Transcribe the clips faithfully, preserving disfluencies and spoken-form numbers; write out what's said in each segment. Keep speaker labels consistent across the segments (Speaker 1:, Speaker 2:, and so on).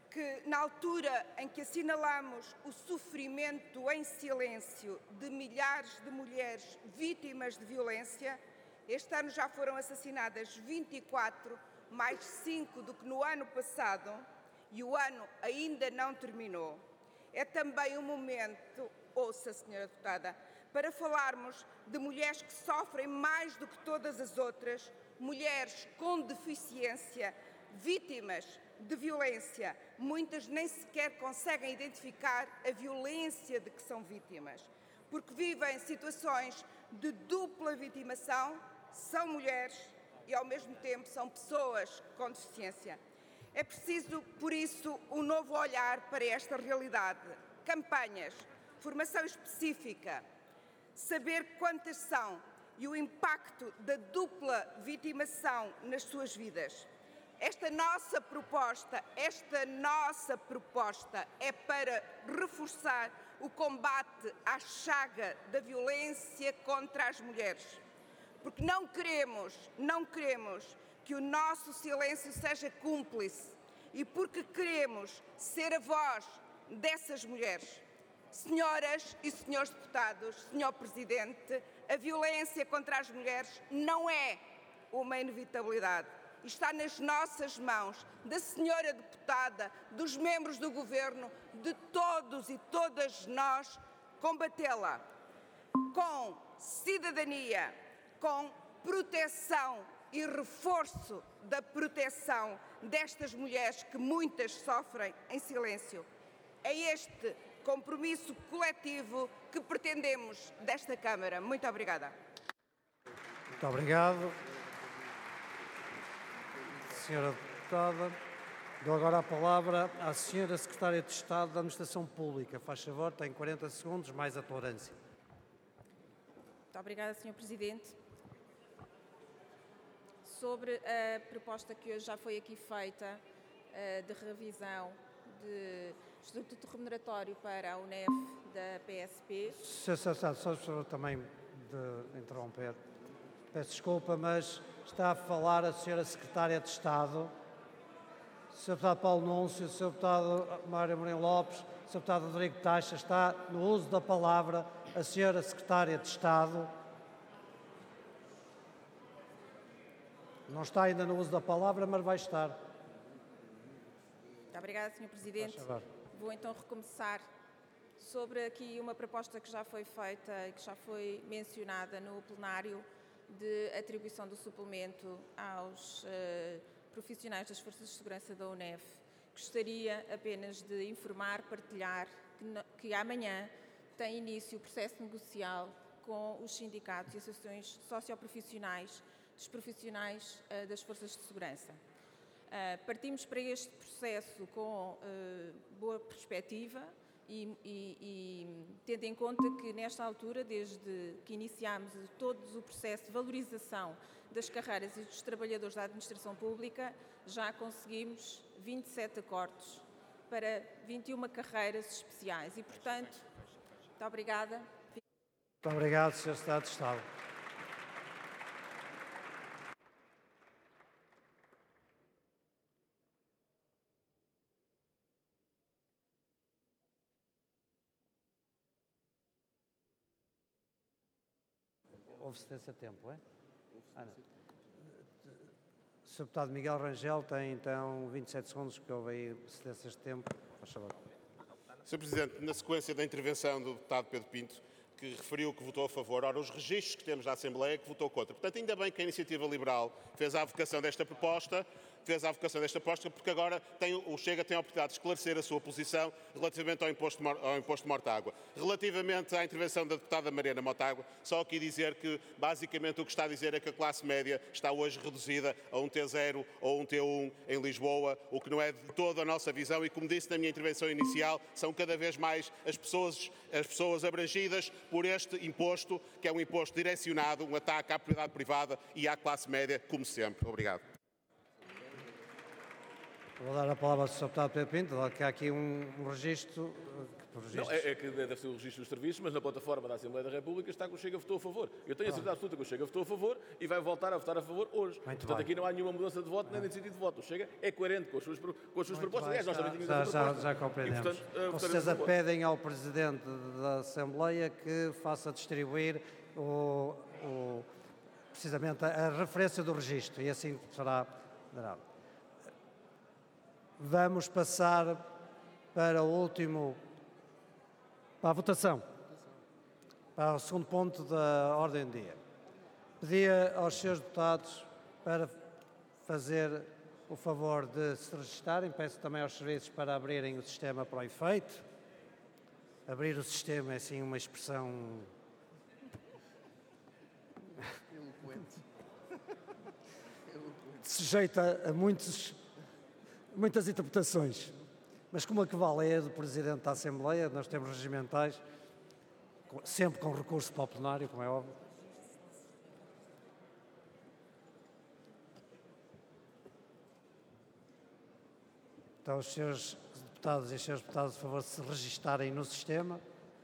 Speaker 1: que, na altura em que assinalamos o sofrimento em silêncio de milhares de mulheres vítimas de violência, este ano já foram assassinadas vinte e quatro, mais cinco do que no ano passado, e o ano ainda não terminou. É também um momento, ouça, senhora deputada, para falarmos de mulheres que sofrem mais do que todas as outras, mulheres com deficiência, vítimas de violência. Muitas nem sequer conseguem identificar a violência de que são vítimas, porque vivem situações de dupla vitimação, são mulheres e, ao mesmo tempo, são pessoas com deficiência. É preciso, por isso, um novo olhar para esta realidade. Campanhas, formação específica, saber quantas são e o impacto da dupla vitimação nas suas vidas. Esta nossa proposta, esta nossa proposta é para reforçar o combate à chaga da violência contra as mulheres. Porque não queremos, não queremos que o nosso silêncio seja cúmplice e porque queremos ser a voz dessas mulheres. Senhoras e senhores deputados, senhor Presidente, a violência contra as mulheres não é uma inevitabilidade. Está nas nossas mãos, da senhora deputada, dos membros do Governo, de todos e todas nós, combatê-la com cidadania, com proteção e reforço da proteção destas mulheres que muitas sofrem em silêncio. É este compromisso coletivo que pretendemos desta Câmara. Muito obrigada.
Speaker 2: Muito obrigado. Senhora Deputada, dou agora a palavra à Senhora Secretária de Estado da Administração Pública. Faz favor, tem quarenta segundos, mais a tolerância.
Speaker 3: Muito obrigada, senhor Presidente. Sobre a proposta que hoje já foi aqui feita de revisão de estatuto remuneratório para a U N E F da P S P.
Speaker 2: Só, só, só, só, só também de interromper. Peço desculpa, mas está a falar a senhora Secretária de Estado, o senhor Deputado Paulo Núncio, o senhor Deputado Mário Amorim Lopes, o senhor Deputado Rodrigo Taxa, está no uso da palavra a senhora Secretária de Estado. Não está ainda no uso da palavra, mas vai estar.
Speaker 3: Muito obrigada, senhor Presidente. Vou então recomeçar sobre aqui uma proposta que já foi feita e que já foi mencionada no plenário de atribuição do suplemento aos uh, profissionais das Forças de Segurança da U N E F. Gostaria apenas de informar, partilhar que, no, que amanhã tem início o processo negocial com os sindicatos e associações socioprofissionais dos profissionais uh, das Forças de Segurança. Uh, partimos para este processo com uh, boa perspectiva e, e, e tendo em conta que nesta altura, desde que iniciámos todo o processo de valorização das carreiras e dos trabalhadores da administração pública, já conseguimos vinte e sete acordos para vinte e uma carreiras especiais e, portanto, muito obrigada.
Speaker 2: Muito obrigado, senhor Secretário de Estado. Houve cedência de tempo, é? Ah, não. O senhor Deputado Miguel Rangel tem então vinte e sete segundos, porque houve aí cedências de tempo. Faz favor.
Speaker 4: senhor Presidente, na sequência da intervenção do deputado Pedro Pinto, que referiu que votou a favor, ora, os registros que temos na Assembleia que votou contra. Portanto, ainda bem que a Iniciativa Liberal fez a avocação desta proposta, fez a avocação desta proposta, porque agora tem, o Chega tem a oportunidade de esclarecer a sua posição relativamente ao imposto, ao imposto de mortágua. Relativamente à intervenção da deputada Mariana Mortágua, só aqui dizer que, basicamente, o que está a dizer é que a classe média está hoje reduzida a um T zero ou um T um em Lisboa, o que não é de toda a nossa visão e, como disse na minha intervenção inicial, são cada vez mais as pessoas, as pessoas abrangidas por este imposto, que é um imposto direcionado, um ataque à propriedade privada e à classe média, como sempre. Obrigado.
Speaker 2: Vou dar a palavra ao senhor Deputado Pedro Pinto, dado que há aqui um, um registro...
Speaker 5: Não, é, é que deve ser o registro dos serviços, mas na plataforma da Assembleia da República está que o Chega votou a favor. Eu tenho a certeza absoluta que o Chega votou a favor e vai voltar a votar a favor hoje.
Speaker 2: Muito
Speaker 5: Portanto,
Speaker 2: bem.
Speaker 5: aqui não há nenhuma mudança de voto nem de sentido de voto. O Chega é coerente com as suas, com as suas propostas.
Speaker 2: Bem,
Speaker 5: Aliás, nós
Speaker 2: já,
Speaker 5: também tínhamos
Speaker 2: já,
Speaker 5: essa
Speaker 2: já,
Speaker 5: proposta.
Speaker 2: já compreendemos.
Speaker 5: E, portanto, uh,
Speaker 2: Com certeza pedem ao Presidente da Assembleia que faça distribuir o, o, precisamente a, a referência do registro e assim será dado. Vamos passar para o último, para a votação, para o segundo ponto da ordem do dia. Pedia aos senhores deputados para fazer o favor de se registarem. Peço também aos serviços para abrirem o sistema para o efeito. Abrir o sistema é assim uma expressão...
Speaker 6: Eloquente.
Speaker 2: sujeita a muitos, muitas interpretações. Mas como a que vale é a do Presidente da Assembleia, nós temos regimentais, sempre com recurso para o plenário, como é óbvio. Então, os senhores deputados e as senhoras deputadas, por favor, se registarem no sistema.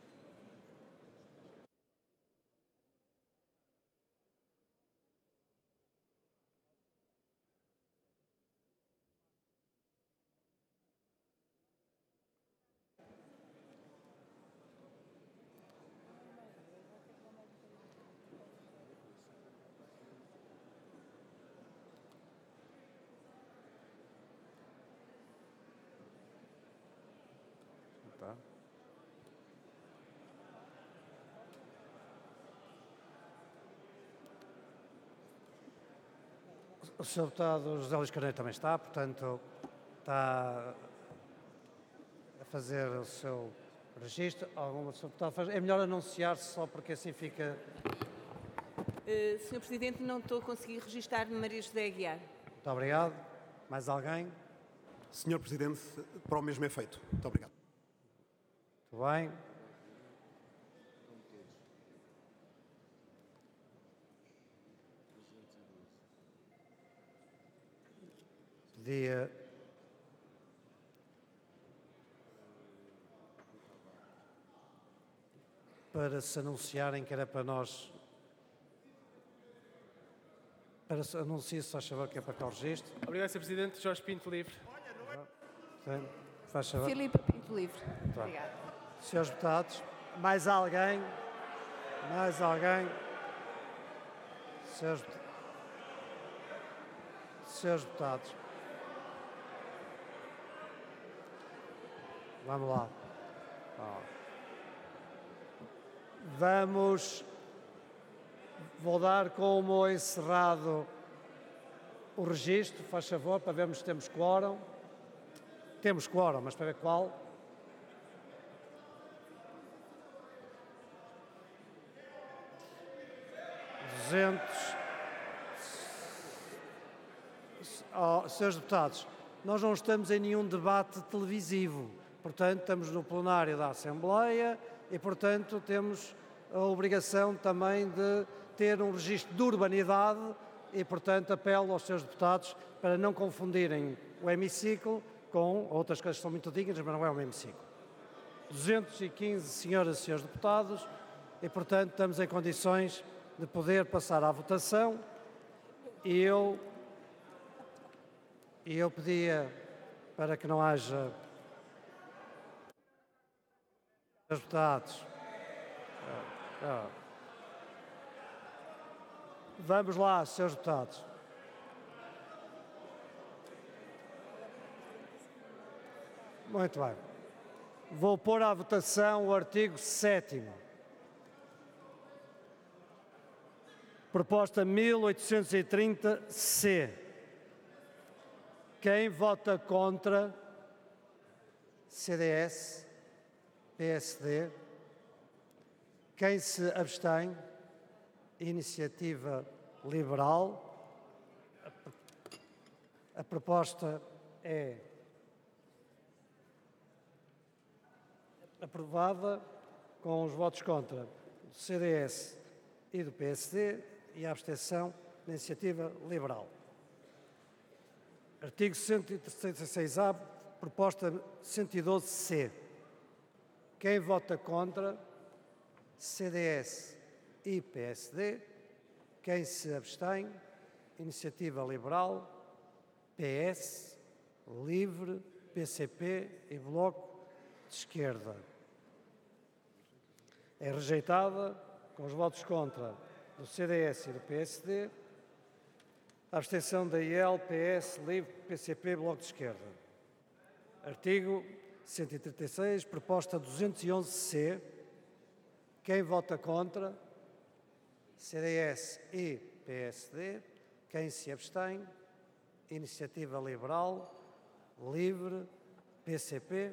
Speaker 2: Tá. O senhor deputado José Luís Carneiro também está, portanto, está a fazer o seu registro. Alguma senhor deputado faz? É melhor anunciar-se só porque assim fica...
Speaker 7: Uh, senhor Presidente, não estou a conseguir registar-me Maria José Aguiar.
Speaker 2: Muito obrigado. Mais alguém?
Speaker 6: senhor Presidente, para o mesmo efeito. Muito obrigado.
Speaker 2: Muito bem. Pedia para se anunciarem que era para nós, para se anunciar, se faz favor, que é para cá o registro.
Speaker 8: Obrigado, senhor Presidente. Jorge Pinto, livre.
Speaker 2: Sim, faz favor.
Speaker 7: Filipe Pinto, livre.
Speaker 2: Tá.
Speaker 7: Obrigada.
Speaker 2: Senhores deputados, mais alguém? Mais alguém? Senhores, Senhores deputados. Vamos lá. Vamos. Vou dar como encerrado o registro, faz favor, para vermos se temos quórum. Temos quórum, mas para ver qual. duzentos. Oh, senhores deputados, nós não estamos em nenhum debate televisivo. Portanto, estamos no plenário da Assembleia e, portanto, temos a obrigação também de ter um registro de urbanidade e, portanto, apelo aos senhores deputados para não confundirem o hemiciclo com outras coisas que são muito dignas, mas não é um hemiciclo. duzentos e quinze senhoras e senhores deputados e, portanto, estamos em condições de poder passar à votação e eu, e eu pedia para que não haja deputados. Vamos lá, senhores deputados. Muito bem. Vou pôr à votação o artigo sétimo. Proposta mil oitocentos e trinta C. Quem vota contra? C D S, P S D. Quem se abstém? Iniciativa Liberal. A proposta é aprovada com os votos contra do C D S e do P S D e a abstenção da Iniciativa Liberal. Artigo cento e sessenta e seis A, proposta cento e doze C. Quem vota contra? C D S e P S D. Quem se abstém? Iniciativa Liberal, P S, Livre, P C P e Bloco de Esquerda. É rejeitada com os votos contra do C D S e do P S D. A abstenção da I L, P S, Livre, P C P, Bloco de Esquerda. Artigo cento e trinta e seis, proposta duzentos e onze C. Quem vota contra? C D S e P S D. Quem se abstém? Iniciativa Liberal, Livre, P C P.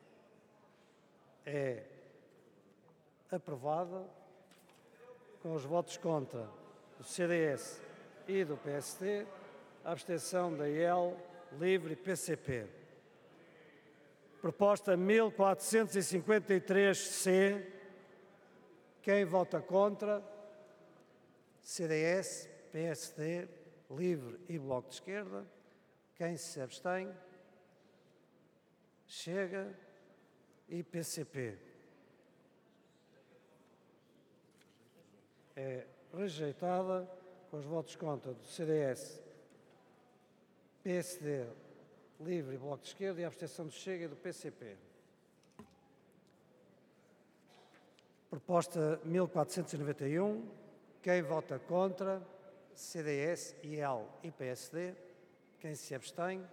Speaker 2: É aprovada com os votos contra do C D S e do P S D, a abstenção da I L, Livre e P C P. Proposta mil quatrocentos e cinquenta e três C. Quem vota contra? C D S, P S D, Livre e Bloco de Esquerda. Quem se abstém? Chega e P C P. É rejeitada com os votos contra do C D S, P S D, Livre e Bloco de Esquerda e a abstenção do Chega e do P C P. Proposta mil quatrocentos e noventa e um. Quem vota contra? C D S, I L e P S D. Quem se abstém?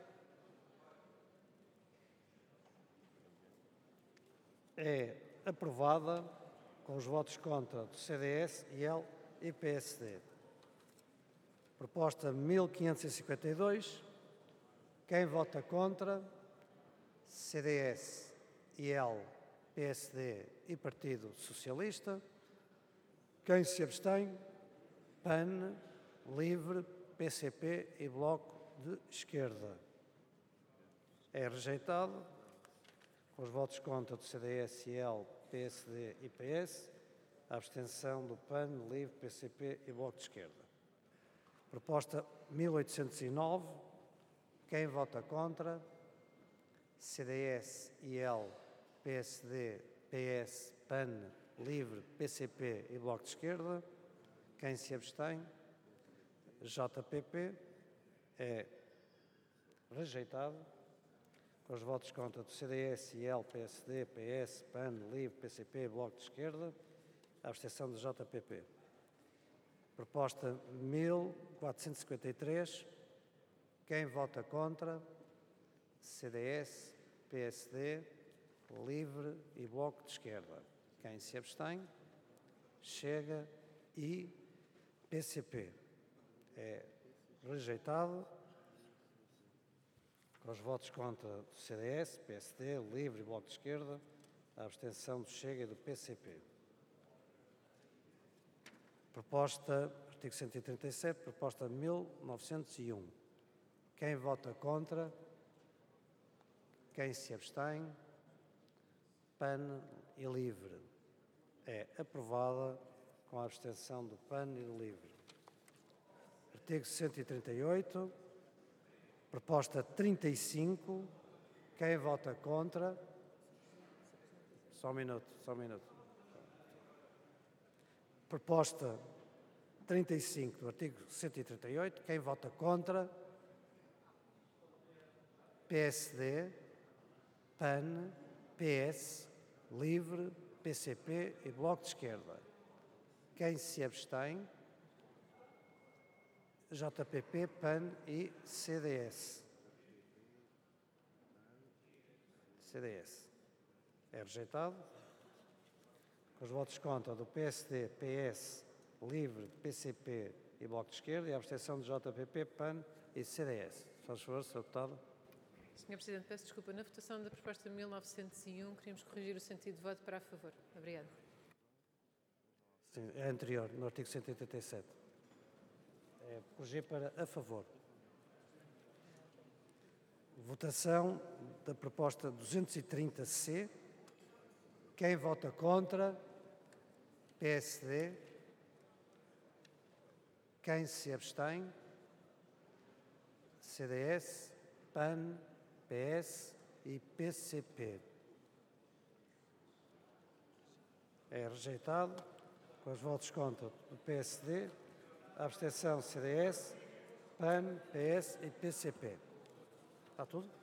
Speaker 2: É aprovada com os votos contra do C D S, I L e P S D. Proposta mil quinhentos e cinquenta e dois. Quem vota contra? C D S, I L, P S D e Partido Socialista. Quem se abstém? P A N, Livre, P C P e Bloco de Esquerda. É rejeitado com os votos contra do C D S, I L, P S D e P S, a abstenção do P A N, Livre, P C P e Bloco de Esquerda. Proposta mil oitocentos e nove. Quem vota contra? C D S, I L, P S D, P S, P A N, Livre, P C P e Bloco de Esquerda. Quem se abstém? J P P. É rejeitado com os votos contra do C D S, I L, P S D, P S, P A N, Livre, P C P e Bloco de Esquerda. A abstenção do J P P. Proposta mil quatrocentos e cinquenta e três. Quem vota contra? C D S, P S D, Livre e Bloco de Esquerda. Quem se abstém? Chega e P C P. É rejeitado com os votos contra do C D S, P S D, Livre e Bloco de Esquerda, a abstenção do Chega e do P C P. Proposta, artigo cento e trinta e sete, proposta mil novecentos e um. Quem vota contra? Quem se abstém? P A N e Livre. É aprovada com a abstenção do P A N e do Livre. Artigo cento e trinta e oito. Proposta trinta e cinco. Quem vota contra? Só um minuto, só um minuto. Proposta trinta e cinco do artigo cento e trinta e oito. Quem vota contra? P S D, P A N, P S, Livre, P C P e Bloco de Esquerda. Quem se abstém? J P P, P A N e C D S. C D S. É rejeitado. Com os votos contra do P S D, P S, Livre, P C P e Bloco de Esquerda e a abstenção de J P P, P A N e C D S. Faz favor, senhor Deputado.
Speaker 9: senhor Presidente, peço desculpa. Na votação da proposta mil novecentos e um, queríamos corrigir o sentido de voto para a favor. Obrigada.
Speaker 2: Sim, é anterior, no artigo cento e oitenta e sete. É corrigir para a favor. Votação da proposta duzentos e trinta C. Quem vota contra? P S D. Quem se abstém? C D S, P A N, P S e P C P. É rejeitado, com os votos contra do P S D, a abstenção C D S, P A N, P S e P C P. Está tudo?